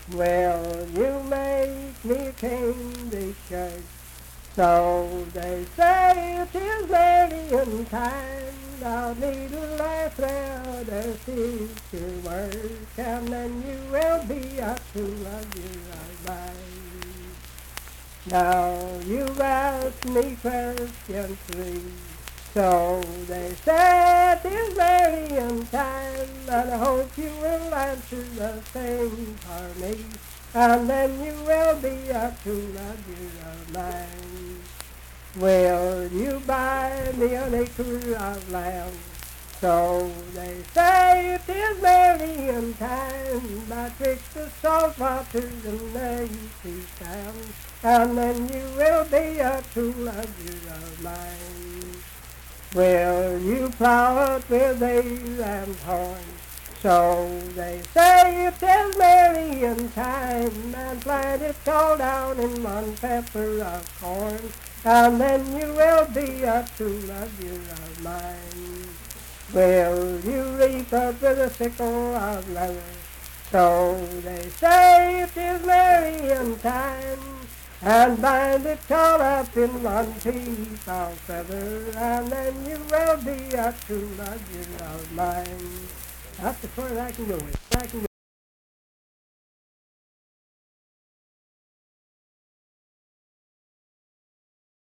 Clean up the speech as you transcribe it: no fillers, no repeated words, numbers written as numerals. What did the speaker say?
Well, you make me a candy shake. So they say it is Marian time. I'll need a life there to see to work, and then you will be a true love you are mine. Now you ask me question three. So they say it is Marian time, and I hope you will answer the same for me, and then you will be a true love you are mine. Will you buy me an acre of land? So they say it is Marian time, betwixt the salt waters and the easy sands, and then you will be a true love of mine. Will you plow it with ale and corn? So they say it is Marian time, and plant it all down in one pepper of corn, and then you will be a true love of mine. Will you reap it with a sickle of leather? So they say it is Marian time, and bind it all up in one piece of feather, and then you will be a true love of mine. That's the point I can go with. I can